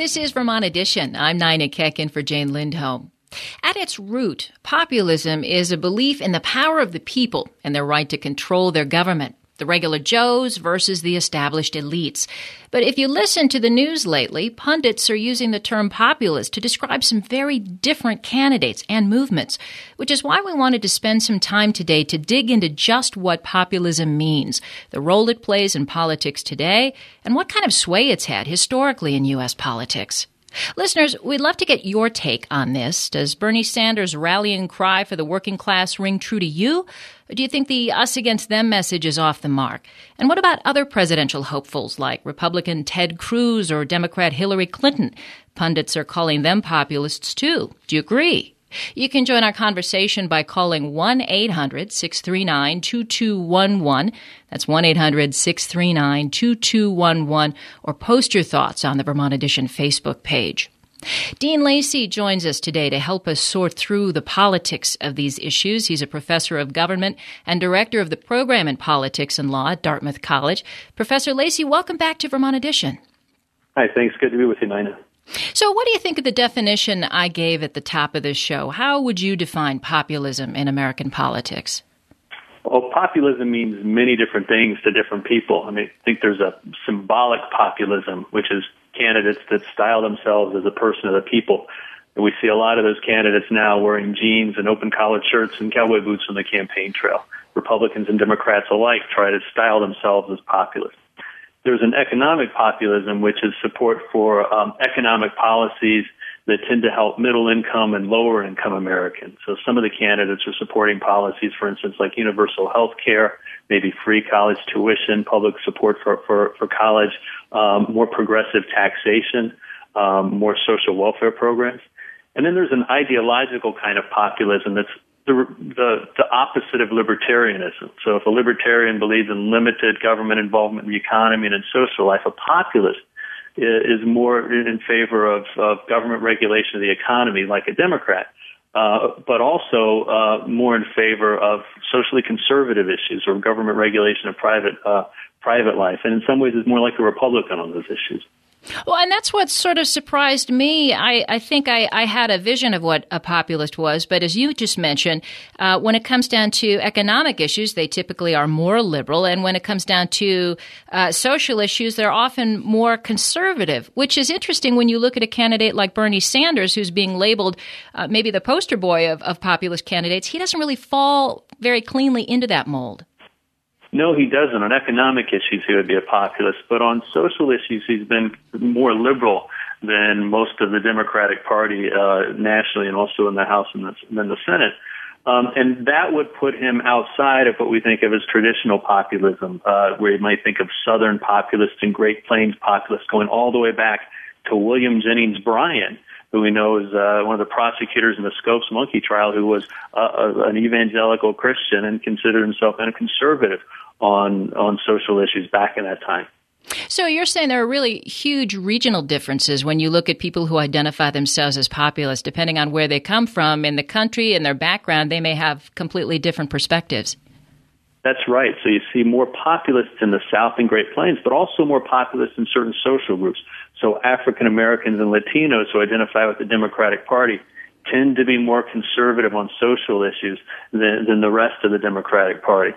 This is Vermont Edition. I'm Nina Keck in for Jane Lindholm. At its root, populism is a belief in the power of the people and their right to control their government, the regular Joes versus the established elites. But if you listen to the news lately, pundits are using the term populist to describe some very different candidates and movements, which is why we wanted to spend some time today to dig into just what populism means, the role it plays in politics today, and what kind of sway it's had historically in U.S. politics. Listeners, we'd love to get your take on this. Does Bernie Sanders' rallying cry for the working class ring true to you? Or do you think the us against them message is off the mark? And what about other presidential hopefuls like Republican Ted Cruz or Democrat Hillary Clinton? Pundits are calling them populists too. Do you agree? You can join our conversation by calling 1-800-639-2211. That's 1-800-639-2211, or post your thoughts on the Vermont Edition Facebook page. Dean Lacey joins us today to help us sort through the politics of these issues. He's a professor of government and director of the program in politics and law at Dartmouth College. Professor Lacey, welcome back to Vermont Edition. Hi, thanks. Good to be with you, Nina. So what do you think of the definition I gave at the top of this show? How would you define populism in American politics? Well, populism means many different things to different people. I think there's a symbolic populism, which is candidates that style themselves as a person of the people. And we see a lot of those candidates now wearing jeans and open collared shirts and cowboy boots on the campaign trail. Republicans and Democrats alike try to style themselves as populists. There's an economic populism, which is support for economic policies that tend to help middle-income and lower-income Americans. So some of the candidates are supporting policies, for instance, like universal health care, maybe free college tuition, public support for college, more progressive taxation, more social welfare programs. And then there's an ideological kind of populism that's the opposite of libertarianism. So if a libertarian believes in limited government involvement in the economy and in social life, a populist is more in favor of government regulation of the economy, like a Democrat, but also more in favor of socially conservative issues or government regulation of private life. And in some ways is more like a Republican on those issues. Well, and that's what sort of surprised me. I think I had a vision of what a populist was, but as you just mentioned, when it comes down to economic issues, they typically are more liberal, and when it comes down to social issues, they're often more conservative, which is interesting when you look at a candidate like Bernie Sanders, who's being labeled maybe the poster boy of populist candidates. He doesn't really fall very cleanly into that mold. No, he doesn't. On economic issues, he would be a populist. But on social issues, he's been more liberal than most of the Democratic Party nationally and also in the House and then the Senate. And that would put him outside of what we think of as traditional populism, where you might think of Southern populists and Great Plains populists going all the way back to William Jennings Bryan, who we know is one of the prosecutors in the Scopes monkey trial, who was an evangelical Christian and considered himself a conservative on social issues back in that time. So you're saying there are really huge regional differences when you look at people who identify themselves as populists, depending on where they come from in the country and their background, they may have completely different perspectives. That's right. So you see more populists in the South and Great Plains, but also more populists in certain social groups. So African Americans and Latinos who identify with the Democratic Party tend to be more conservative on social issues than the rest of the Democratic Party.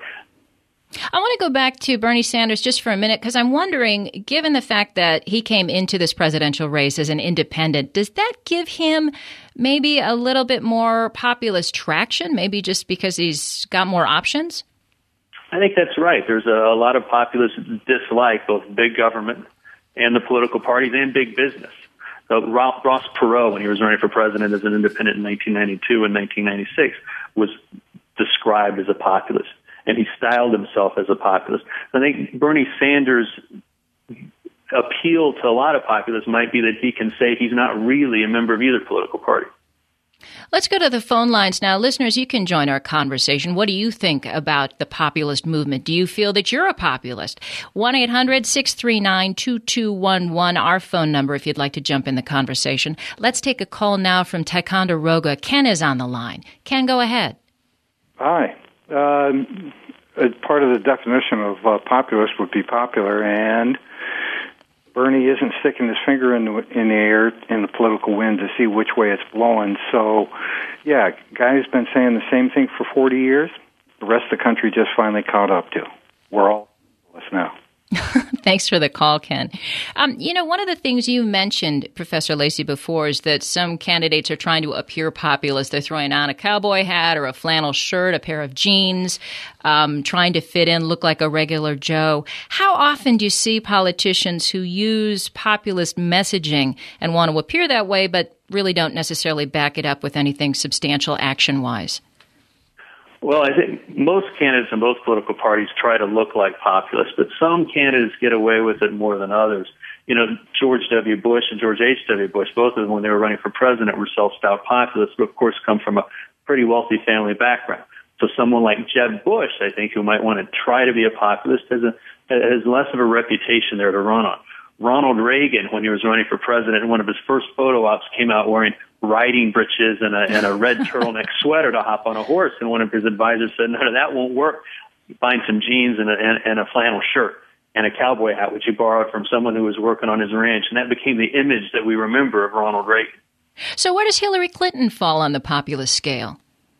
I want to go back to Bernie Sanders just for a minute, because I'm wondering, given the fact that he came into this presidential race as an independent, does that give him maybe a little bit more populist traction, maybe just because he's got more options? I think that's right. There's a lot of populists that dislike both big government and the political parties and big business. So Ross Perot, when he was running for president as an independent in 1992 and 1996, was described as a populist, and he styled himself as a populist. I think Bernie Sanders' appeal to a lot of populists might be that he can say he's not really a member of either political party. Let's go to the phone lines now. Listeners, you can join our conversation. What do you think about the populist movement? Do you feel that you're a populist? 1-800-639-2211, our phone number if you'd like to jump in the conversation. Let's take a call now from Ticonderoga. Ken is on the line. Ken, go ahead. Hi. Part of the definition of populist would be popular, and Bernie isn't sticking his finger in the air in the political wind to see which way it's blowing. So, yeah, guy's been saying the same thing for 40 years. The rest of the country just finally caught up to. We're all now. Thanks for the call, Ken. One of the things you mentioned, Professor Lacey, before is that some candidates are trying to appear populist. They're throwing on a cowboy hat or a flannel shirt, a pair of jeans, trying to fit in, look like a regular Joe. How often do you see politicians who use populist messaging and want to appear that way, but really don't necessarily back it up with anything substantial action-wise? Well, I think most candidates in both political parties try to look like populists, but some candidates get away with it more than others. George W. Bush and George H.W. Bush, both of them, when they were running for president, were self-styled populists, but of course come from a pretty wealthy family background. So someone like Jeb Bush, I think, who might want to try to be a populist, has less of a reputation there to run on. Ronald Reagan, when he was running for president, one of his first photo ops came out wearing riding breeches and a red turtleneck sweater to hop on a horse, and one of his advisors said, "No, that won't work. Find some jeans and a flannel shirt and a cowboy hat, which he borrowed from someone who was working on his ranch," and that became the image that we remember of Ronald Reagan. So where does Hillary Clinton fall on the populist scale?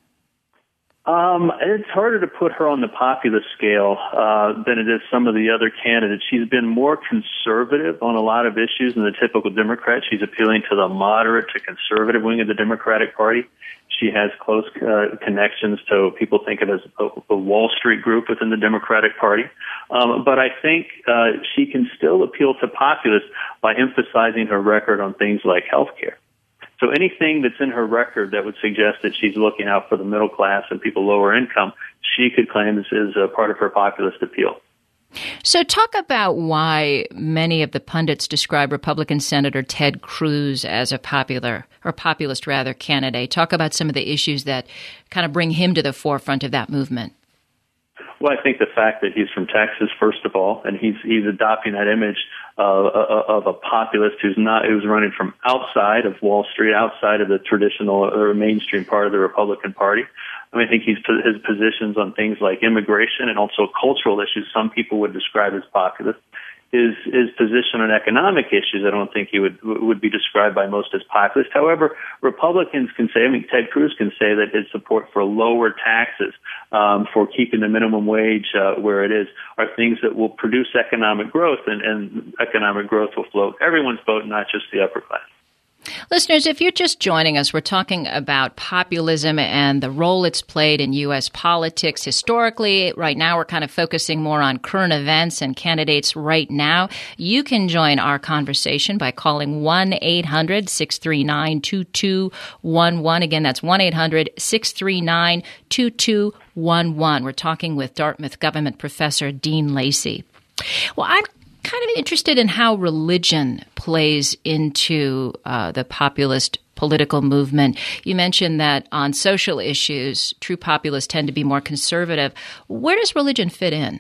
It's harder to put her on the populist scale than it is some of the other candidates. She's been more conservative on a lot of issues than the typical Democrat. She's appealing to the moderate to conservative wing of the Democratic Party. She has close connections to people think of as a Wall Street group within the Democratic Party. But I think she can still appeal to populists by emphasizing her record on things like health care. So anything that's in her record that would suggest that she's looking out for the middle class and people lower income, she could claim this is a part of her populist appeal. So talk about why many of the pundits describe Republican Senator Ted Cruz as a populist candidate. Talk about some of the issues that kind of bring him to the forefront of that movement. Well, I think the fact that he's from Texas, first of all, and he's adopting that image of a populist who's running from outside of Wall Street, outside of the traditional or mainstream part of the Republican Party. I think his positions on things like immigration and also cultural issues, some people would describe as populist. His position on economic issues, I don't think he would be described by most as populist. However, Republicans can say, Ted Cruz can say that his support for lower taxes, for keeping the minimum wage where it is, are things that will produce economic growth, and economic growth will float everyone's boat, not just the upper class. Listeners, if you're just joining us, we're talking about populism and the role it's played in U.S. politics historically. Right now, we're kind of focusing more on current events and candidates right now. You can join our conversation by calling 1-800-639-2211. Again, that's 1-800-639-2211. We're talking with Dartmouth Government Professor Dean Lacey. Well, I'm kind of interested in how religion plays into the populist political movement. You mentioned that on social issues, true populists tend to be more conservative. Where does religion fit in?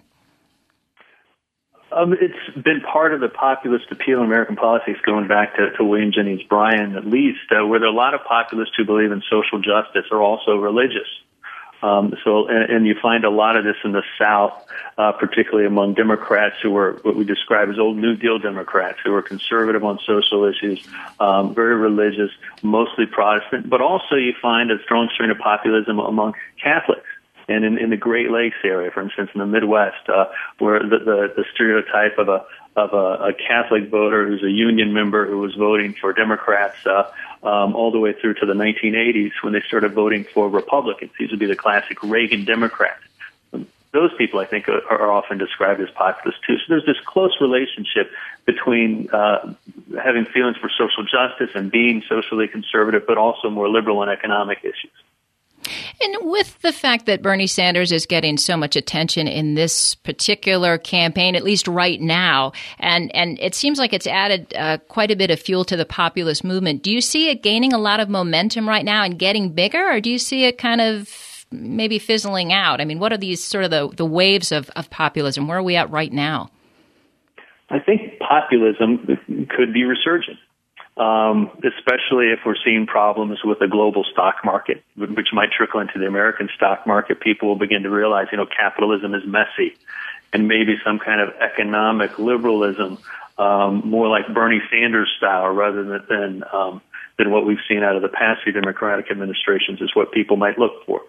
It's been part of the populist appeal in American politics going back to William Jennings Bryan, at least, where there are a lot of populists who believe in social justice are also religious. And you find a lot of this in the South, particularly among Democrats who were what we describe as old New Deal Democrats, who were conservative on social issues, very religious, mostly Protestant. But also you find a strong strain of populism among Catholics. And in the Great Lakes area, for instance, in the Midwest, where the stereotype of a Catholic voter who's a union member who was voting for Democrats all the way through to the 1980s when they started voting for Republicans. These would be the classic Reagan Democrats. Those people, I think, are often described as populists, too. So there's this close relationship between having feelings for social justice and being socially conservative, but also more liberal on economic issues. And with the fact that Bernie Sanders is getting so much attention in this particular campaign, at least right now, and it seems like it's added quite a bit of fuel to the populist movement, do you see it gaining a lot of momentum right now and getting bigger, or do you see it kind of maybe fizzling out? I mean, what are these sort of the waves of populism? Where are we at right now? I think populism could be resurgent. Especially if we're seeing problems with the global stock market, which might trickle into the American stock market. People will begin to realize, capitalism is messy, and maybe some kind of economic liberalism more like Bernie Sanders style rather than what we've seen out of the past few Democratic administrations is what people might look for.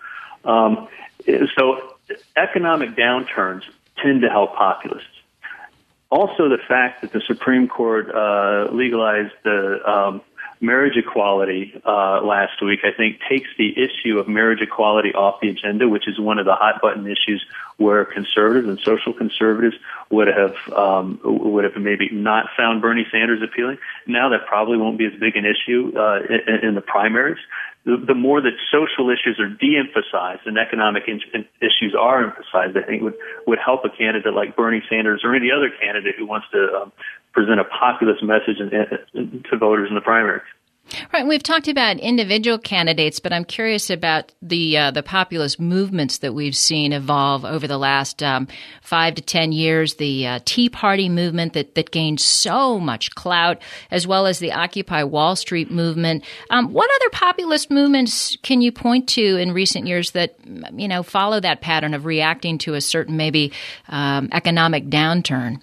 So economic downturns tend to help populists. Also, the fact that the Supreme Court legalized the marriage equality last week, I think, takes the issue of marriage equality off the agenda, which is one of the hot-button issues where conservatives and social conservatives would have maybe not found Bernie Sanders appealing. Now that probably won't be as big an issue in the primaries. The more that social issues are de-emphasized and economic issues are emphasized, I think would help a candidate like Bernie Sanders or any other candidate who wants to present a populist message to voters in the primaries. Right. We've talked about individual candidates, but I'm curious about the populist movements that we've seen evolve over the last 5 to 10 years. The Tea Party movement that gained so much clout, as well as the Occupy Wall Street movement. What other populist movements can you point to in recent years that follow that pattern of reacting to a certain maybe economic downturn?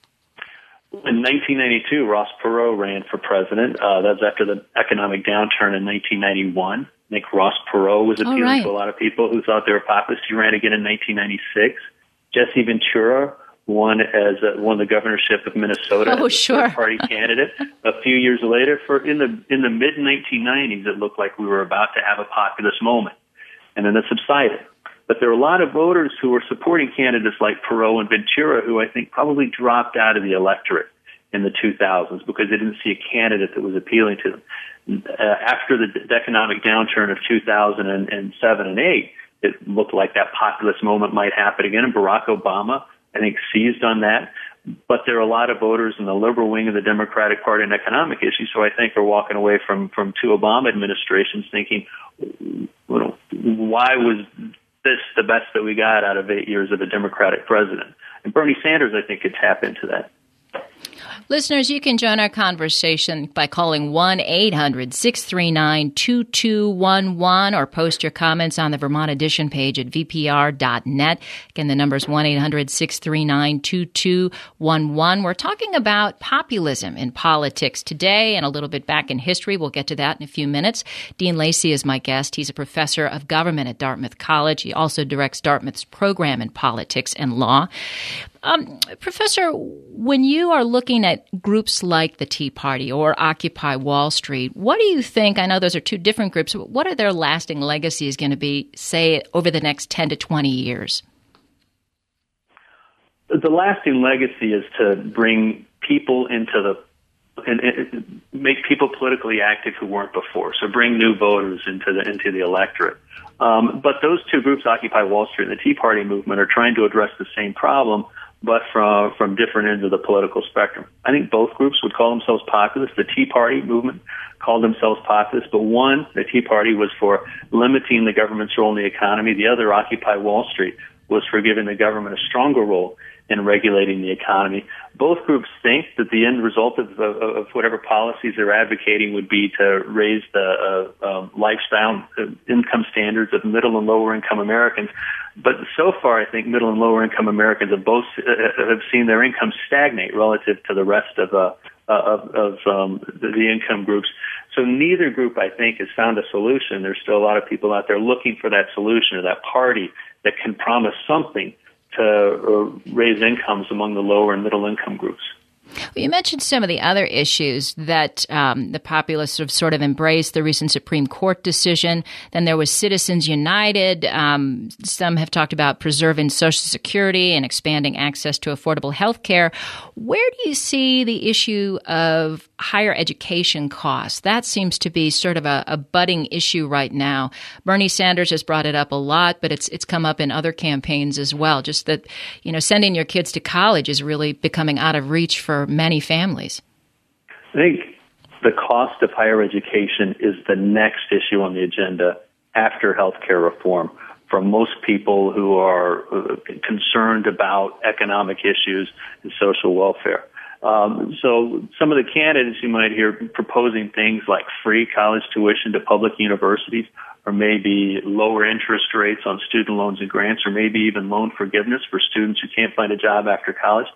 In 1992, Ross Perot ran for president. That was after the economic downturn in 1991. I think Ross Perot was appealing to a lot of people who thought they were populist. He ran again in 1996. Jesse Ventura won the governorship of Minnesota as a third-party candidate. A few years later, in the mid-1990s, it looked like we were about to have a populist moment, and then it subsided. But there are a lot of voters who were supporting candidates like Perot and Ventura who I think probably dropped out of the electorate in the 2000s because they didn't see a candidate that was appealing to them. After the economic downturn of 2007 and 2008, it looked like that populist moment might happen again, and Barack Obama, I think, seized on that. But there are a lot of voters in the liberal wing of the Democratic Party on economic issues, so I think they're walking away from two Obama administrations thinking, why was this the best that we got out of 8 years of a Democratic president? And Bernie Sanders, I think, could tap into that. Listeners, you can join our conversation by calling 1-800-639-2211 or post your comments on the Vermont Edition page at vpr.net. Again, the number is 1-800-639-2211. We're talking about populism in politics today and a little bit back in history. We'll get to that in a few minutes. Dean Lacey is my guest. He's a professor of government at Dartmouth College. He also directs Dartmouth's program in politics and law. Professor, when you are looking at groups like the Tea Party or Occupy Wall Street, what do you think? I know those are two different groups, but what are their lasting legacies going to be, say, over the next 10 to 20 years? The lasting legacy is to bring people and make people politically active who weren't before. So bring new voters into the electorate. But those two groups, Occupy Wall Street and the Tea Party movement, are trying to address the same problem, but from different ends of the political spectrum. I think both groups would call themselves populist. The Tea Party movement called themselves populist, but the Tea Party was for limiting the government's role in the economy. The other, Occupy Wall Street, was for giving the government a stronger role in regulating the economy. Both groups think that the end result of whatever policies they're advocating would be to raise the lifestyle income standards of middle and lower income Americans. But so far, I think middle and lower income Americans have seen their income stagnate relative to the rest of the income groups. So neither group, I think, has found a solution. There's still a lot of people out there looking for that solution or that party that can promise something to raise incomes among the lower and middle income groups. Well, you mentioned some of the other issues that the populists have sort of embraced, the recent Supreme Court decision. Then there was Citizens United. Some have talked about preserving Social Security and expanding access to affordable health care. Where do you see the issue of higher education costs? That seems to be sort of a budding issue right now. Bernie Sanders has brought it up a lot, but it's come up in other campaigns as well. Just that, sending your kids to college is really becoming out of reach for many families. I think the cost of higher education is the next issue on the agenda after health care reform for most people who are concerned about economic issues and social welfare. So some of the candidates you might hear proposing things like free college tuition to public universities, or maybe lower interest rates on student loans and grants, or maybe even loan forgiveness for students who can't find a job after college.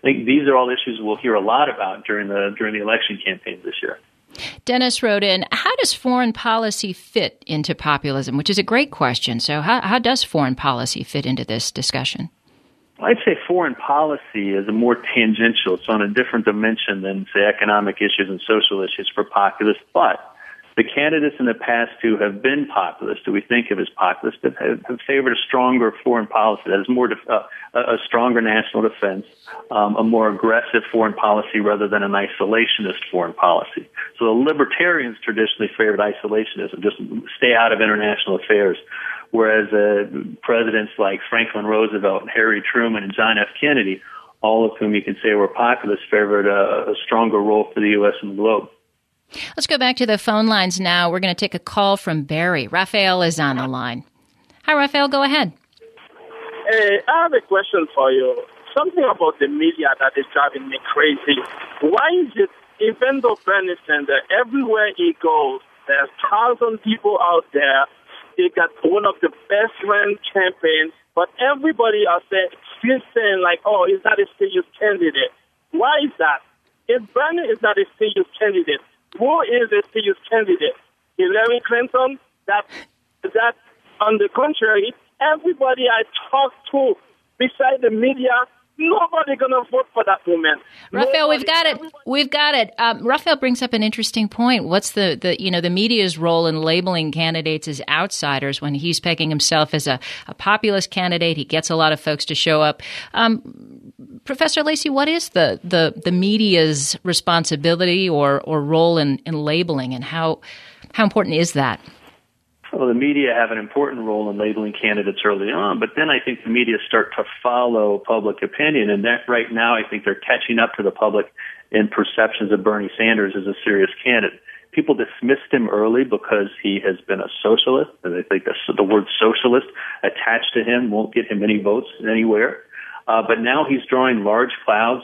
think these are all issues we'll hear a lot about during the election campaign this year. Dennis wrote in, how does foreign policy fit into populism? Which is a great question. So how does foreign policy fit into this discussion? I'd say foreign policy is a more tangential. It's on a different dimension than, say, economic issues and social issues for populists. But the candidates in the past who have been populist, who we think of as populist, have favored a stronger foreign policy that is more a stronger national defense, a more aggressive foreign policy rather than an isolationist foreign policy. So the libertarians traditionally favored isolationism, just stay out of international affairs, whereas presidents like Franklin Roosevelt and Harry Truman and John F. Kennedy, all of whom you can say were populists, favored a stronger role for the U.S. in the globe. Let's go back to the phone lines now. We're going to take a call from Barry. Raphael is on the line. Hi, Raphael. Go ahead. Hey, I have a question for you. Something about the media that is driving me crazy. Why is it, even though Bernie Sanders, everywhere he goes, there's 1,000 people out there. They got one of the best run campaigns, but everybody are still saying like, oh, he's not a serious candidate. Why is that? If Bernie is not a serious candidate, who is a serious candidate? Hillary Clinton? That on the contrary, everybody I talk to, beside the media, nobody gonna vote for that woman. Raphael, we've got it. Raphael brings up an interesting point. What's the media's role in labeling candidates as outsiders when he's pegging himself as a populist candidate? He gets a lot of folks to show up. Professor Lacey, what is the media's responsibility or role in labeling, and how important is that? Well, the media have an important role in labeling candidates early on, but then I think the media start to follow public opinion, and that right now I think they're catching up to the public in perceptions of Bernie Sanders as a serious candidate. People dismissed him early because he has been a socialist, and they think the word socialist attached to him won't get him any votes anywhere. But now he's drawing large crowds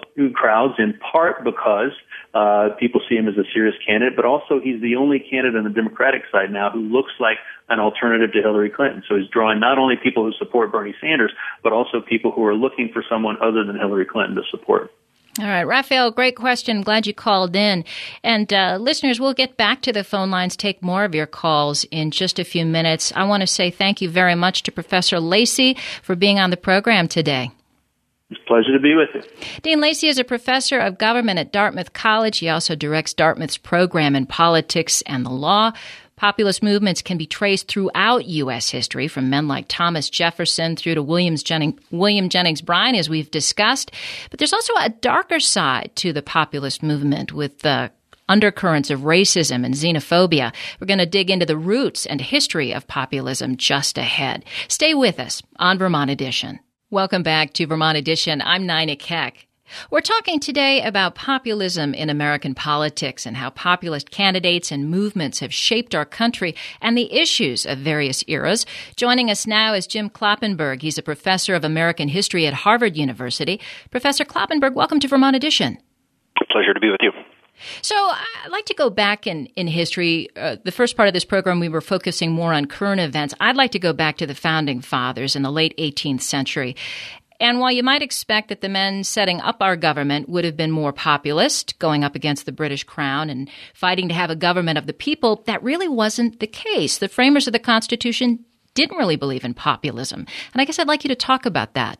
in part because people see him as a serious candidate, but also he's the only candidate on the Democratic side now who looks like an alternative to Hillary Clinton. So he's drawing not only people who support Bernie Sanders, but also people who are looking for someone other than Hillary Clinton to support. All right, Raphael, great question. Glad you called in. And listeners, we'll get back to the phone lines, take more of your calls in just a few minutes. I want to say thank you very much to Professor Lacey for being on the program today. It's a pleasure to be with you. Dean Lacey is a professor of government at Dartmouth College. He also directs Dartmouth's program in politics and the law. Populist movements can be traced throughout U.S. history, from men like Thomas Jefferson through to William Jennings Bryan, as we've discussed. But there's also a darker side to the populist movement with the undercurrents of racism and xenophobia. We're going to dig into the roots and history of populism just ahead. Stay with us on Vermont Edition. Welcome back to Vermont Edition. I'm Nina Keck. We're talking today about populism in American politics and how populist candidates and movements have shaped our country and the issues of various eras. Joining us now is Jim Kloppenberg. He's a professor of American history at Harvard University. Professor Kloppenberg, welcome to Vermont Edition. Pleasure to be with you. So I'd like to go back in history. The first part of this program, we were focusing more on current events. I'd like to go back to the Founding Fathers in the late 18th century. And while you might expect that the men setting up our government would have been more populist, going up against the British Crown and fighting to have a government of the people, that really wasn't the case. The framers of the Constitution didn't really believe in populism. And I guess I'd like you to talk about that.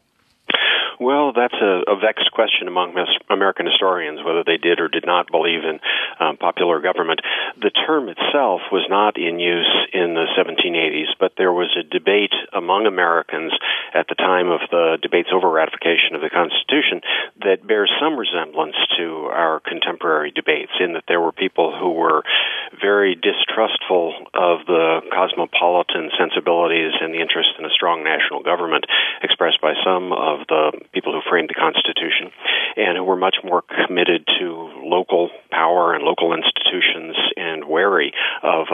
Well, that's a vexed question among American historians, whether they did or did not believe in popular government. The term itself was not in use in the 1780s, but there was a debate among Americans at the time of the debates over ratification of the Constitution that bears some resemblance to our contemporary debates, in that there were people who were very distrustful of the cosmopolitan sensibilities and the interest in a strong national government expressed by some of the people who framed the Constitution, and who were much more committed to local power and local institutions and wary of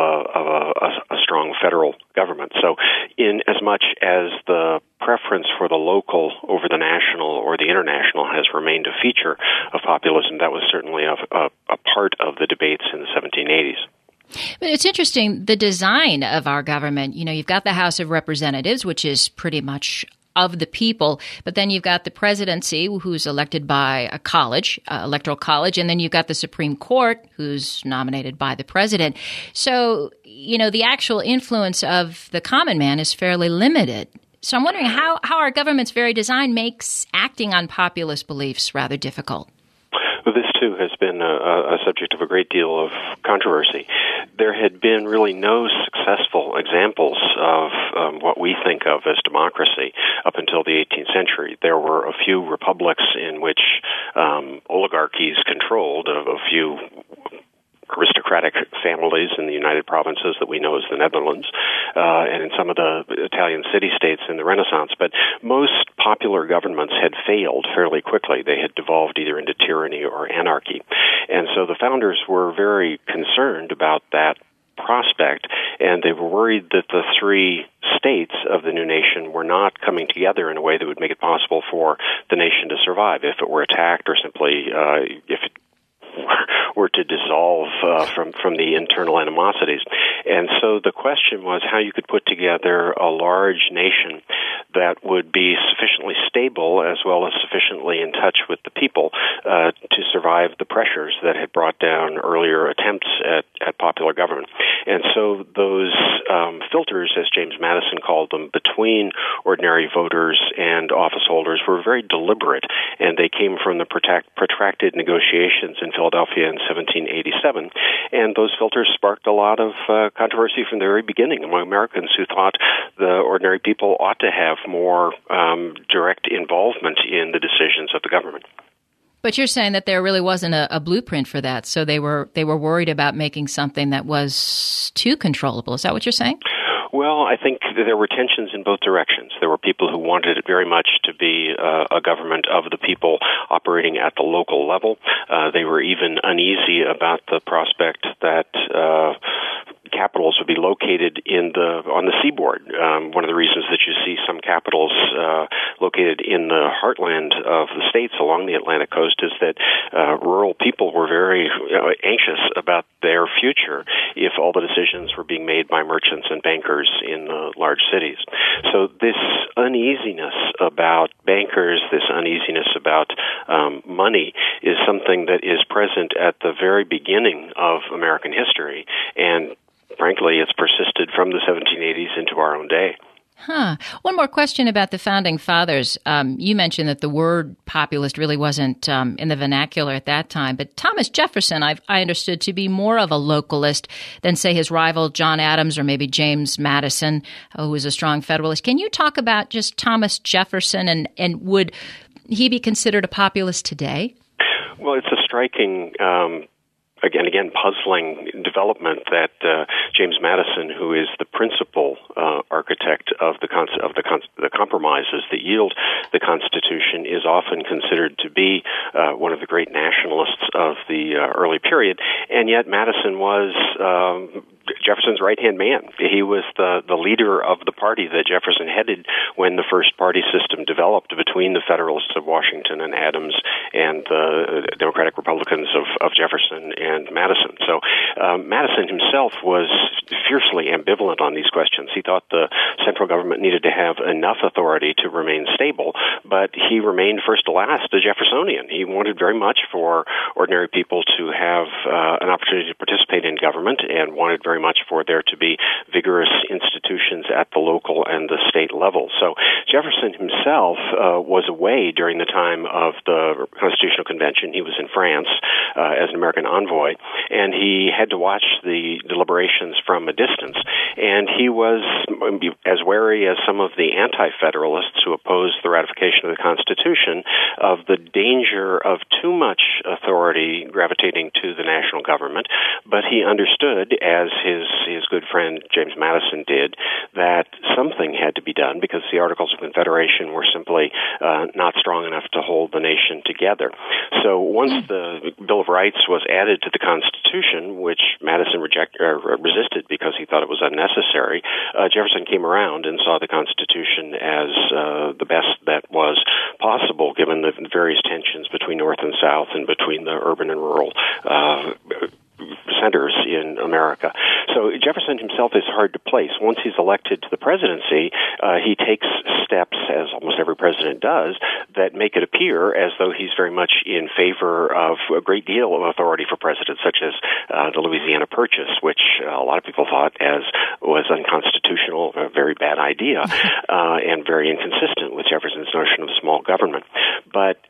a strong federal government. So in as much as the preference for the local over the national or the international has remained a feature of populism, that was certainly a part of the debates in the 1780s. But it's interesting, the design of our government. You know, you've got the House of Representatives, which is pretty much of the people. But then you've got the presidency, who's elected by a college, electoral college, and then you've got the Supreme Court, who's nominated by the president. So, the actual influence of the common man is fairly limited. So I'm wondering how our government's very design makes acting on populist beliefs rather difficult. Well, this, too, has been a subject of a great deal of controversy. There had been really no successful examples of what we think of as democracy up until the 18th century. There were a few republics in which oligarchies controlled, a few aristocratic families in the United Provinces that we know as the Netherlands, and in some of the Italian city-states in the Renaissance. But most popular governments had failed fairly quickly. They had devolved either into tyranny or anarchy. And so the founders were very concerned about that prospect, and they were worried that the three states of the new nation were not coming together in a way that would make it possible for the nation to survive if it were attacked or simply if it were to dissolve from the internal animosities. And so the question was how you could put together a large nation that would be sufficiently stable as well as sufficiently in touch with the people to survive the pressures that had brought down earlier attempts at popular government. And so those filters, as James Madison called them, between ordinary voters and office holders were very deliberate, and they came from the protracted negotiations in Philadelphia in 1787. And those filters sparked a lot of controversy from the very beginning among Americans who thought the ordinary people ought to have more direct involvement in the decisions of the government. But you're saying that there really wasn't a blueprint for that, so they were worried about making something that was too controllable. Is that what you're saying? Well, I think there were tensions in both directions. There were people who wanted it very much to be a government of the people operating at the local level. They were even uneasy about the prospect that capitals would be located on the seaboard. One of the reasons that you see some capitals located in the heartland of the states along the Atlantic coast is that rural people were very anxious about their future if all the decisions were being made by merchants and bankers in the large cities. So this uneasiness about bankers, this uneasiness about money is something that is present at the very beginning of American history, and frankly, it's persisted from the 1780s into our own day. One more question about the Founding Fathers. You mentioned that the word populist really wasn't in the vernacular at that time, but Thomas Jefferson I understood to be more of a localist than, say, his rival John Adams or maybe James Madison, who was a strong Federalist. Can you talk about just Thomas Jefferson and would he be considered a populist today? Well, it's a striking again, puzzling development that James Madison, who is the principal architect of the compromises that yield the Constitution, is often considered to be one of the great nationalists of the early period, and yet Madison was Jefferson's right-hand man. He was the leader of the party that Jefferson headed when the first party system developed between the Federalists of Washington and Adams and the Democratic Republicans of Jefferson and Madison. So Madison himself was fiercely ambivalent on these questions. He thought the central government needed to have enough authority to remain stable, but he remained first to last a Jeffersonian. He wanted very much for ordinary people to have an opportunity to participate in government and wanted very much for there to be vigorous institutions at the local and the state level. So Jefferson himself was away during the time of the Constitutional Convention. He was in France as an American envoy, and he had to watch the deliberations from a distance. And he was as wary as some of the anti-federalists who opposed the ratification of the Constitution of the danger of too much authority gravitating to the national government. But he understood, as his good friend James Madison did, that something had to be done because the Articles of Confederation were simply not strong enough to hold the nation together. So once the Bill of Rights was added to the Constitution, which Madison resisted because he thought it was unnecessary, Jefferson came around and saw the Constitution as the best that was possible given the various tensions between North and South and between the urban and rural centers in America. So So Jefferson himself is hard to place. Once he's elected to the presidency, he takes steps, as almost every president does, that make it appear as though he's very much in favor of a great deal of authority for presidents, such as the Louisiana Purchase, which a lot of people thought was unconstitutional, a very bad idea, and very inconsistent with Jefferson's notion of small government. But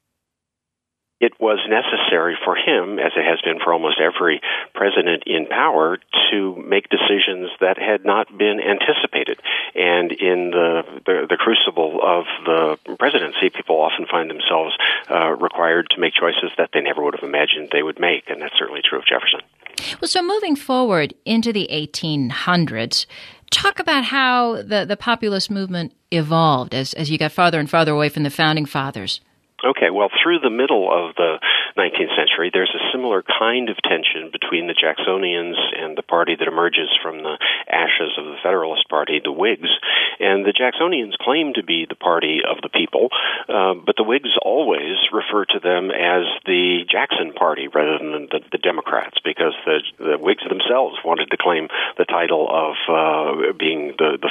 it was necessary for him, as it has been for almost every president in power, to make decisions that had not been anticipated. And in the crucible of the presidency, people often find themselves required to make choices that they never would have imagined they would make, and that's certainly true of Jefferson. Well, so moving forward into the 1800s, talk about how the populist movement evolved as you got farther and farther away from the Founding Fathers. Okay, well, through the middle of the 19th century, there's a similar kind of tension between the Jacksonians and the party that emerges from the ashes of the Federalist Party, the Whigs. And the Jacksonians claim to be the party of the people, but the Whigs always refer to them as the Jackson Party rather than the Democrats, because the Whigs themselves wanted to claim the title of being the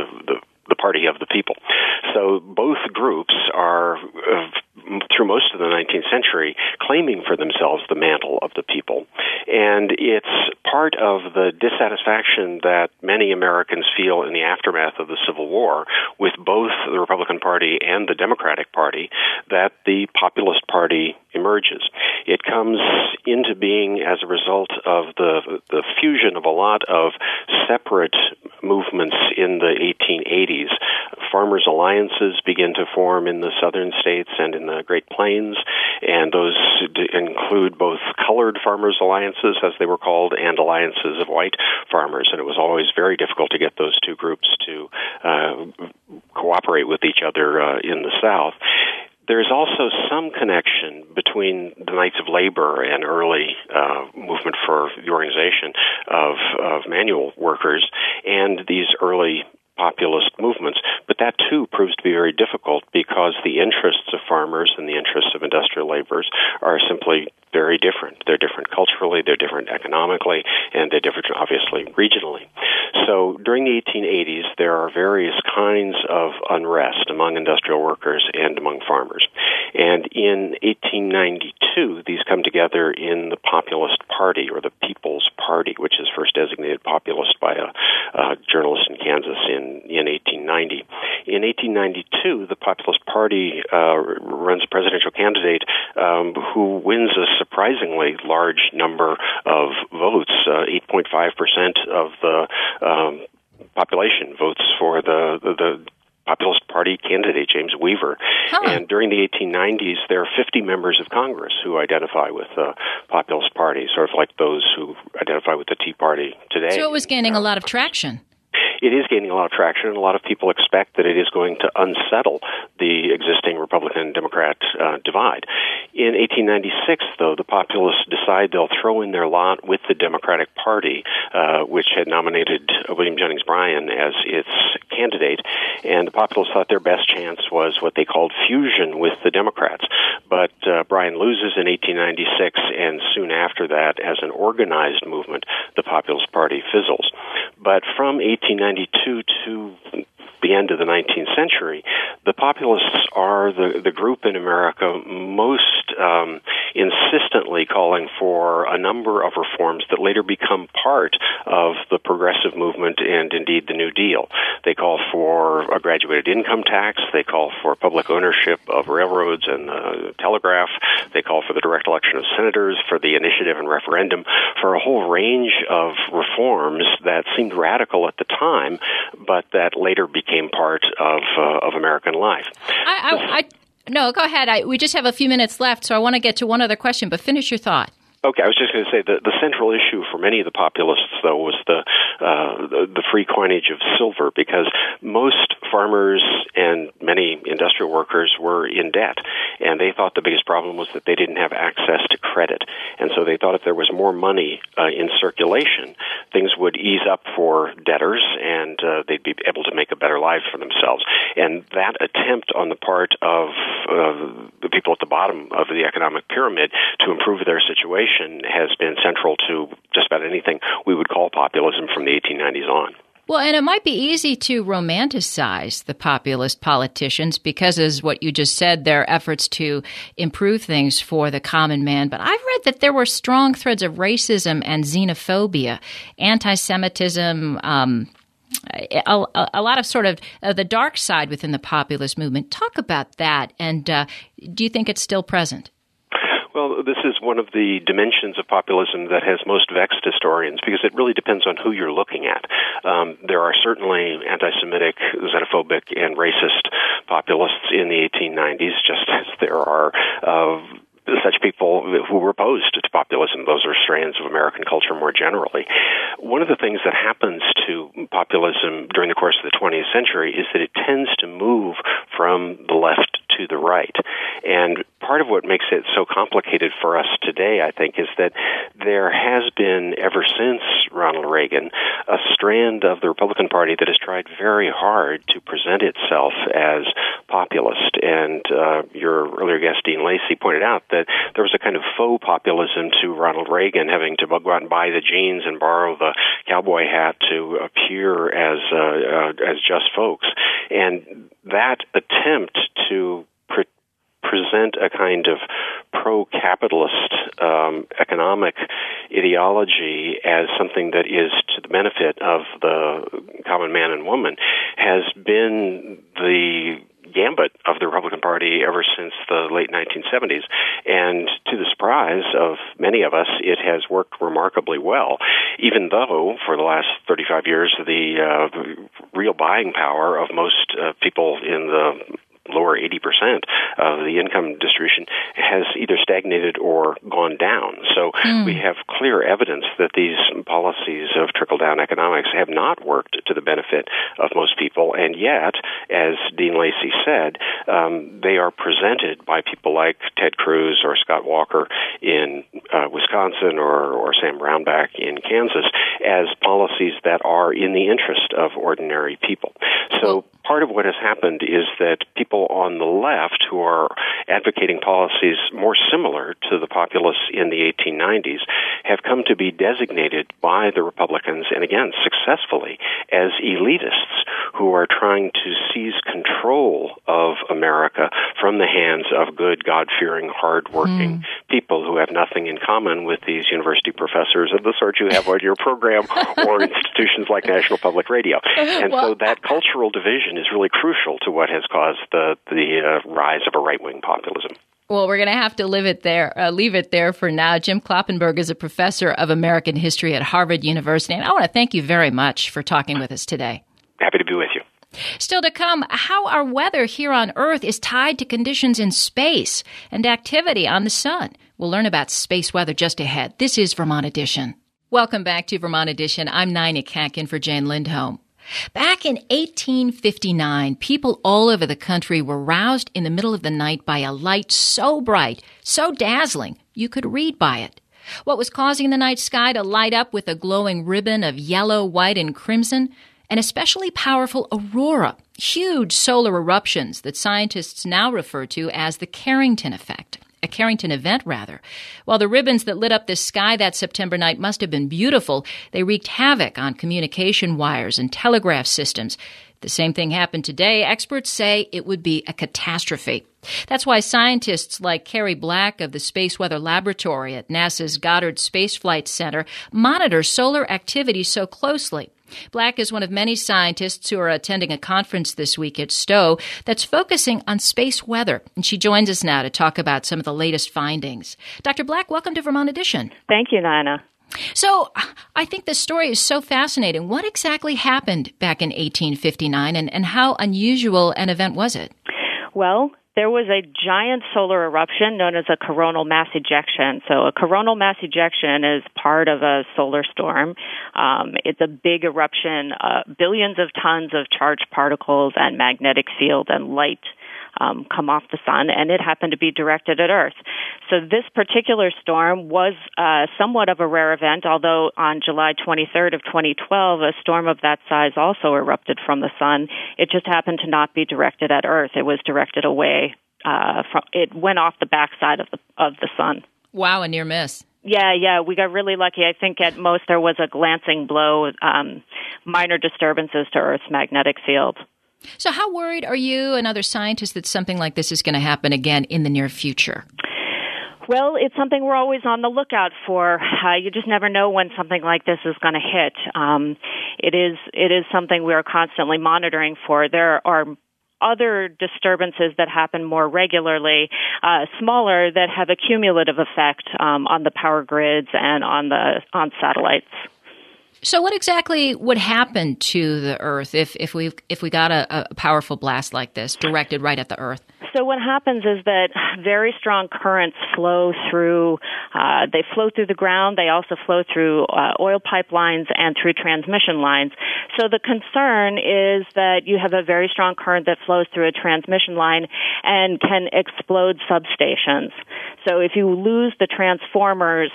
party of the people. So both groups are, through most of the 19th century, claiming for themselves the mantle of the people. And it's part of the dissatisfaction that many Americans feel in the aftermath of the Civil War with both the Republican Party and the Democratic Party that the Populist Party emerges. It comes into being as a result of the fusion of a lot of separate movements in the 1880s. Farmers' alliances begin to form in the southern states and in the Great Plains, and those include both colored farmers' alliances, as they were called, and alliances of white farmers. And it was always very difficult to get those two groups to cooperate with each other in the South. There's also some connection between the Knights of Labor and early movement for the organization of manual workers and these early populist movements, but that too proves to be very difficult because the interests of farmers and the interests of industrial laborers are simply very different. They're different culturally, they're different economically, and they're different, obviously, regionally. So during the 1880s, there are various kinds of unrest among industrial workers and among farmers. And in 1892, these come together in the Populist Party, or the People's Party, which is first designated populist by a journalist in Kansas in 1890. In 1892, the Populist Party runs a presidential candidate who wins a surprisingly large number of votes. 8.5% of the population votes for the Populist Party candidate, James Weaver. And during the 1890s, there are 50 members of Congress who identify with the Populist Party, sort of like those who identify with the Tea Party today. So it was gaining a lot of traction. It is gaining a lot of traction, and a lot of people expect that it is going to unsettle the existing Republican-Democrat divide. In 1896, though, the populists decide they'll throw in their lot with the Democratic Party, which had nominated William Jennings Bryan as its candidate, and the populists thought their best chance was what they called fusion with the Democrats. But Bryan loses in 1896, and soon after that, as an organized movement, the Populist Party fizzles. But from 1892 to the end of the 19th century, the populists are the group in America most insistently calling for a number of reforms that later become part of the progressive movement and indeed the New Deal. They call for a graduated income tax. They call for public ownership of railroads and the telegraph. They call for the direct election of senators, for the initiative and referendum, for a whole range of reforms that seemed radical at the time, but that later became part of American life. No, go ahead. We just have a few minutes left, so I want to get to one other question, but finish your thought. Okay, I was just going to say the central issue for many of the populists, though, was the free coinage of silver, because most farmers and many industrial workers were in debt, and they thought the biggest problem was that they didn't have access to credit. And so they thought if there was more money in circulation, things would ease up for debtors, and they'd be able to make a better life for themselves. And that attempt on the part of the people at the bottom of the economic pyramid to improve their situation motivation has been central to just about anything we would call populism from the 1890s on. Well, and it might be easy to romanticize the populist politicians because, as what you just said, their efforts to improve things for the common man. But I've read that there were strong threads of racism and xenophobia, anti-Semitism, a lot of sort of the dark side within the populist movement. Talk about that, and do you think it's still present? Well, this is one of the dimensions of populism that has most vexed historians because it really depends on who you're looking at. There are certainly anti-Semitic, xenophobic, and racist populists in the 1890s, just as there are such people who were opposed to populism. Those are strands of American culture more generally. One of the things that happens to populism during the course of the 20th century is that it tends to move from the left to the right. And part of what makes it so complicated for us today, I think, is that there has been, ever since Ronald Reagan, a strand of the Republican Party that has tried very hard to present itself as populist. And your earlier guest, Dean Lacey, pointed out that there was a kind of faux populism to Ronald Reagan, having to go out and buy the jeans and borrow the cowboy hat to appear as just folks. And that attempt to present a kind of pro-capitalist economic ideology as something that is to the benefit of the common man and woman has been the gambit of the Republican Party ever since the late 1970s. And to the surprise of many of us, it has worked remarkably well, even though for the last 35 years, the real buying power of most people in the lower 80% of the income distribution has either stagnated or gone down. So we have clear evidence that these policies of trickle-down economics have not worked to the benefit of most people. And yet, as Dean Lacey said, they are presented by people like Ted Cruz or Scott Walker in Wisconsin or Sam Brownback in Kansas as policies that are in the interest of ordinary people. So part of what has happened is that people on the left who are advocating policies more similar to the populists in the 1890s have come to be designated by the Republicans, and again, successfully, as elitists who are trying to seize control of America from the hands of good, God-fearing, hard-working people who have nothing in common with these university professors of the sort you have on your program or institutions like National Public Radio. And so that cultural division is really crucial to what has caused the rise of a right-wing populism. Well, we're going to have to leave it there for now. Jim Kloppenberg is a professor of American history at Harvard University, and I want to thank you very much for talking with us today. Happy to be with you. Still to come, how our weather here on Earth is tied to conditions in space and activity on the sun. We'll learn about space weather just ahead. This is Vermont Edition. Welcome back to Vermont Edition. I'm Nina Kakin for Jane Lindholm. Back in 1859, people all over the country were roused in the middle of the night by a light so bright, so dazzling, you could read by it. What was causing the night sky to light up with a glowing ribbon of yellow, white, and crimson? An especially powerful aurora, huge solar eruptions that scientists now refer to as the Carrington effect. A Carrington event, rather. While the ribbons that lit up this sky that September night must have been beautiful, they wreaked havoc on communication wires and telegraph systems. If the same thing happened today, experts say it would be a catastrophe. That's why scientists like Carrie Black of the Space Weather Laboratory at NASA's Goddard Space Flight Center monitor solar activity so closely. Black is one of many scientists who are attending a conference this week at Stowe that's focusing on space weather. And she joins us now to talk about some of the latest findings. Dr. Black, welcome to Vermont Edition. Thank you, Nina. So I think this story is so fascinating. What exactly happened back in 1859 and how unusual an event was it? Well, there was a giant solar eruption known as a coronal mass ejection. So a coronal mass ejection is part of a solar storm. It's a big eruption, billions of tons of charged particles and magnetic field and light come off the sun, and it happened to be directed at Earth. So this particular storm was somewhat of a rare event, although on July 23rd of 2012, a storm of that size also erupted from the sun. It just happened to not be directed at Earth. It was directed away it went off the backside of the sun. Wow, a near miss. Yeah, we got really lucky. I think at most there was a glancing blow, minor disturbances to Earth's magnetic field. So how worried are you and other scientists that something like this is going to happen again in the near future? Well, it's something we're always on the lookout for. You just never know when something like this is going to hit. It is something we are constantly monitoring for. There are other disturbances that happen more regularly, smaller, that have a cumulative effect on the power grids and on satellites. So what exactly would happen to the Earth if we got a powerful blast like this directed right at the Earth? So what happens is that very strong currents flow through, they flow through the ground, they also flow through oil pipelines and through transmission lines. So the concern is that you have a very strong current that flows through a transmission line and can explode substations. So if you lose the transformers,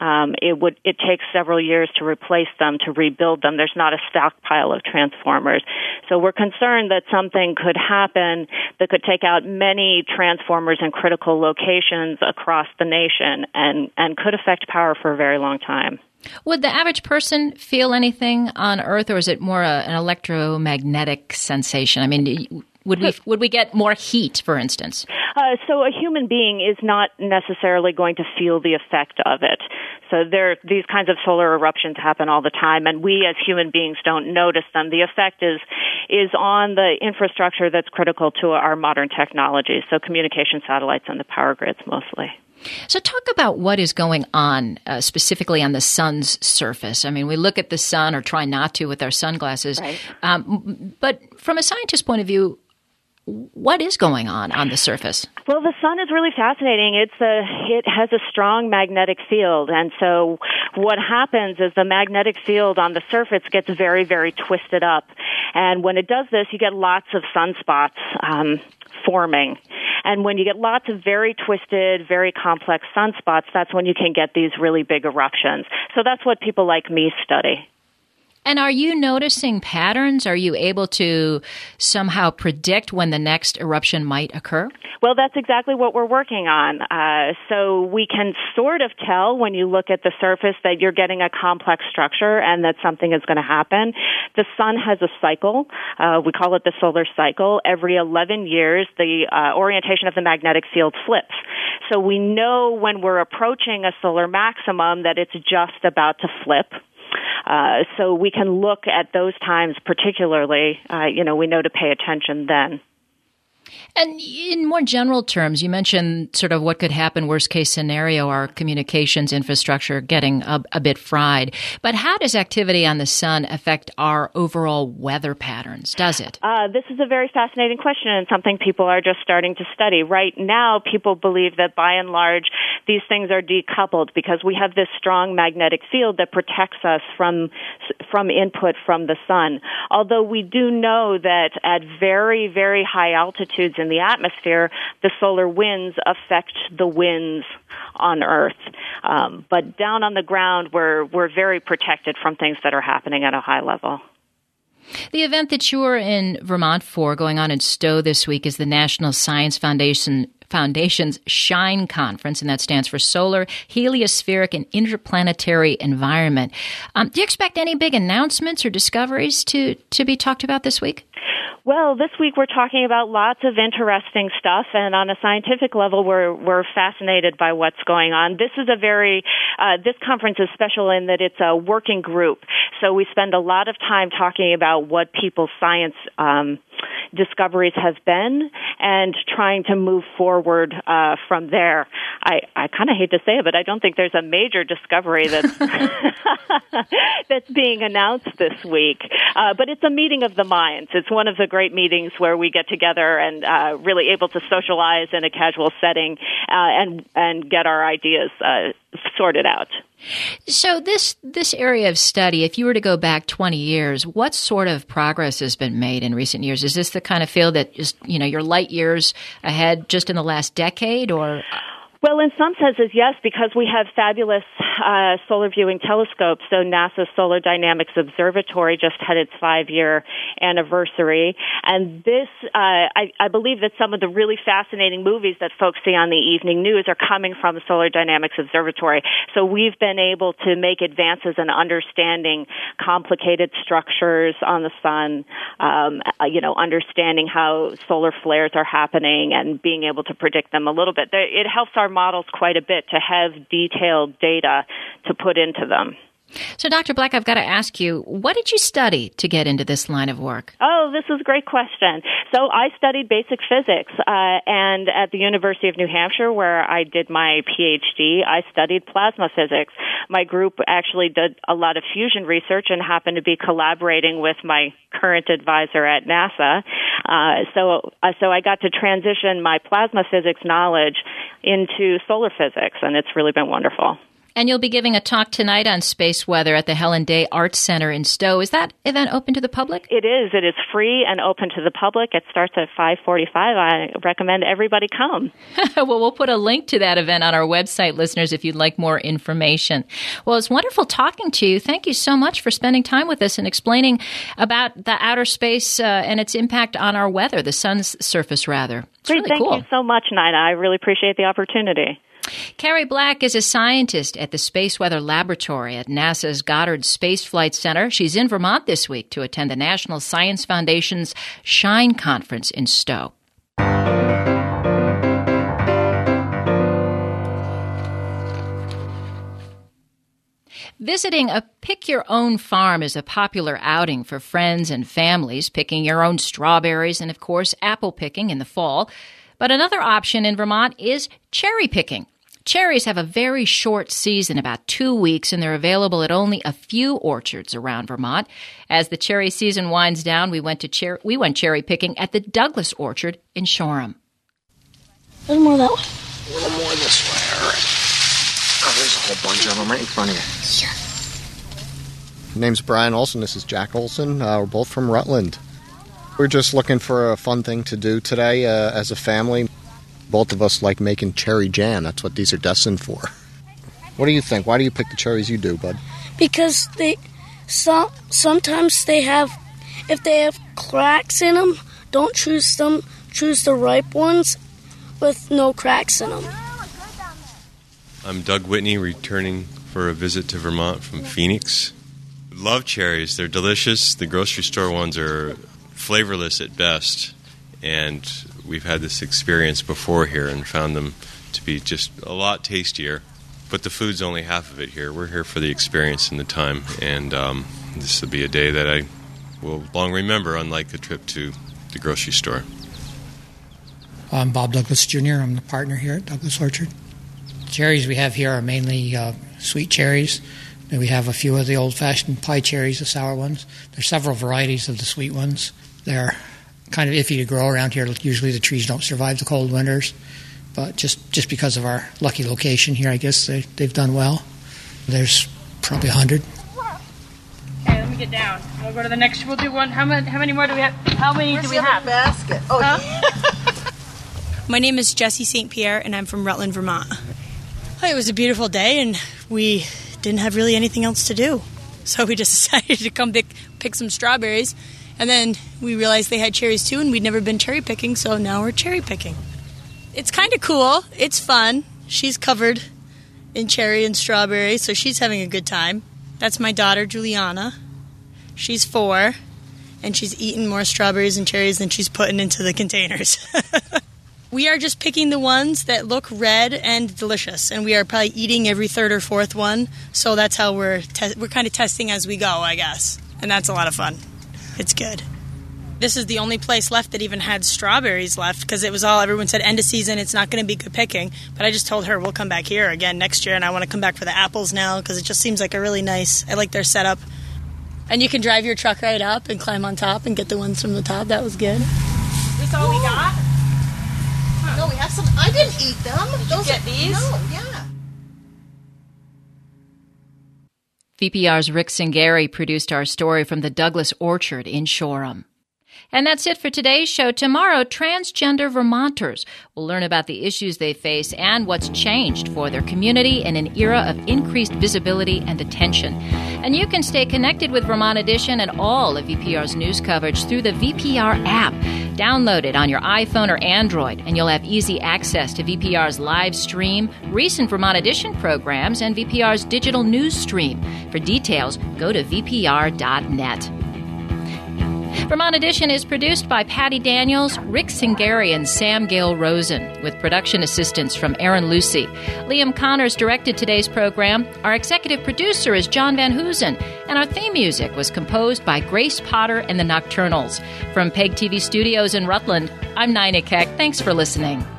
it takes several years to replace them, to rebuild them. There's not a stockpile of transformers. So we're concerned that something could happen that could take out many transformers in critical locations across the nation and could affect power for a very long time. Would the average person feel anything on Earth, or is it more an electromagnetic sensation? I mean, would we get more heat, for instance? So a human being is not necessarily going to feel the effect of it. So these kinds of solar eruptions happen all the time, and we as human beings don't notice them. The effect is on the infrastructure that's critical to our modern technology, so communication satellites and the power grids mostly. So talk about what is going on specifically on the sun's surface. I mean, we look at the sun, or try not to with our sunglasses, right. But from a scientist's point of view, what is going on the surface? Well, the sun is really fascinating. It has a strong magnetic field, and so what happens is the magnetic field on the surface gets very, very twisted up. And when it does this, you get lots of sunspots forming. And when you get lots of very twisted, very complex sunspots, that's when you can get these really big eruptions. So that's what people like me study. And are you noticing patterns? Are you able to somehow predict when the next eruption might occur? Well, that's exactly what we're working on. So we can sort of tell when you look at the surface that you're getting a complex structure and that something is going to happen. The sun has a cycle. We call it the solar cycle. Every 11 years, the orientation of the magnetic field flips. So we know when we're approaching a solar maximum that it's just about to flip. So we can look at those times particularly, we know to pay attention then. And in more general terms, you mentioned sort of what could happen, worst case scenario, our communications infrastructure getting a bit fried. But how does activity on the sun affect our overall weather patterns? Does it? This is a very fascinating question and something people are just starting to study. Right now, people believe that by and large, these things are decoupled because we have this strong magnetic field that protects us from input from the sun. Although we do know that at very, very high altitudes in the atmosphere, the solar winds affect the winds on Earth. But down on the ground, we're very protected from things that are happening at a high level. The event that you're in Vermont for, going on in Stowe this week, is the National Science Foundation's SHINE Conference, and that stands for Solar, Heliospheric, and Interplanetary Environment. Do you expect any big announcements or discoveries to be talked about this week? Well, this week we're talking about lots of interesting stuff, and on a scientific level, we're fascinated by what's going on. This is this conference is special in that it's a working group, so we spend a lot of time talking about what people's science discoveries have been and trying to move forward from there. I kind of hate to say it, but I don't think there's a major discovery that's that's being announced this week. But it's a meeting of the minds. It's one of the great meetings where we get together and really able to socialize in a casual setting and get our ideas sorted out. So this area of study, if you were to go back 20 years, what sort of progress has been made in recent years? Is this the kind of field that is, you're light years ahead just in the last decade, or? Well, in some senses, yes, because we have fabulous solar viewing telescopes. So NASA's Solar Dynamics Observatory just had its 5-year anniversary. And this, I believe that some of the really fascinating movies that folks see on the evening news are coming from the Solar Dynamics Observatory. So we've been able to make advances in understanding complicated structures on the sun, understanding how solar flares are happening and being able to predict them a little bit. It helps our models quite a bit to have detailed data to put into them. So, Dr. Black, I've got to ask you, what did you study to get into this line of work? Oh, this is a great question. So I studied basic physics, and at the University of New Hampshire, where I did my PhD, I studied plasma physics. My group actually did a lot of fusion research and happened to be collaborating with my current advisor at NASA. So I got to transition my plasma physics knowledge into solar physics, and it's really been wonderful. And you'll be giving a talk tonight on space weather at the Helen Day Arts Center in Stowe. Is that event open to the public? It is. It is free and open to the public. It starts at 5:45. I recommend everybody come. Well, we'll put a link to that event on our website, listeners, if you'd like more information. Well, it's wonderful talking to you. Thank you so much for spending time with us and explaining about the outer space and its impact on our weather, the sun's surface, rather. It's Great. really Thank cool. you so much, Nina. I really appreciate the opportunity. Carrie Black is a scientist at the Space Weather Laboratory at NASA's Goddard Space Flight Center. She's in Vermont this week to attend the National Science Foundation's SHINE Conference in Stowe. Visiting a pick-your-own farm is a popular outing for friends and families, picking your own strawberries and, of course, apple picking in the fall. But another option in Vermont is cherry picking. Cherries have a very short season, about 2 weeks, and they're available at only a few orchards around Vermont. As the cherry season winds down, we went cherry picking at the Douglas Orchard in Shoreham. There's more that way. A little more this way, all right. Oh, there's a whole bunch of them right in front of you. Yeah. My name's Brian Olson. This is Jack Olson. We're both from Rutland. We're just looking for a fun thing to do today as a family. Both of us like making cherry jam. That's what these are destined for. What do you think? Why do you pick the cherries you do, bud? Because sometimes if they have cracks in them, don't choose them. Choose the ripe ones with no cracks in them. I'm Doug Whitney, returning for a visit to Vermont from Phoenix. Love cherries. They're delicious. The grocery store ones are flavorless at best, and we've had this experience before here and found them to be just a lot tastier. But the food's only half of it here. We're here for the experience and the time, and this will be a day that I will long remember, unlike a trip to the grocery store. I'm Bob Douglas Jr. I'm the partner here at Douglas Orchard. The cherries we have here are mainly sweet cherries. And we have a few of the old-fashioned pie cherries, the sour ones. There's several varieties of the sweet ones. They're kind of iffy to grow around here. Usually the trees don't survive the cold winters. But just because of our lucky location here, I guess they've done well. There's probably 100. Okay, let me get down. We'll go to the next. We'll do one. How many more do we have? How many do we have? Basket. Oh, huh? My name is Jessie St. Pierre, and I'm from Rutland, Vermont. It was a beautiful day, and we didn't have really anything else to do. So we just decided to come pick some strawberries. And then we realized they had cherries too, and we'd never been cherry picking, so now we're cherry picking. It's kind of cool. It's fun. She's covered in cherry and strawberry, so she's having a good time. That's my daughter, Juliana. She's 4, and she's eating more strawberries and cherries than she's putting into the containers. We are just picking the ones that look red and delicious, and we are probably eating every third or fourth one. So that's how we're kind of testing as we go, I guess, and that's a lot of fun. It's good. This is the only place left that even had strawberries left because it was all everyone said end of season. It's not going to be good picking, but I just told her we'll come back here again next year, and I want to come back for the apples now because it just seems like a really nice. I like their setup, and you can drive your truck right up and climb on top and get the ones from the top. That was good. This all we got. No, we have some. I didn't eat them. Did you get these? No, yeah. VPR's Rick Singari produced our story from the Douglas Orchard in Shoreham. And that's it for today's show. Tomorrow, transgender Vermonters will learn about the issues they face and what's changed for their community in an era of increased visibility and attention. And you can stay connected with Vermont Edition and all of VPR's news coverage through the VPR app. Download it on your iPhone or Android, and you'll have easy access to VPR's live stream, recent Vermont Edition programs, and VPR's digital news stream. For details, go to vpr.net. Vermont Edition is produced by Patty Daniels, Rick Singari, and Sam Gale Rosen, with production assistance from Aaron Lucy. Liam Connors directed today's program. Our executive producer is John Van Hoosen, and our theme music was composed by Grace Potter and the Nocturnals. From PEG TV Studios in Rutland, I'm Nina Keck. Thanks for listening.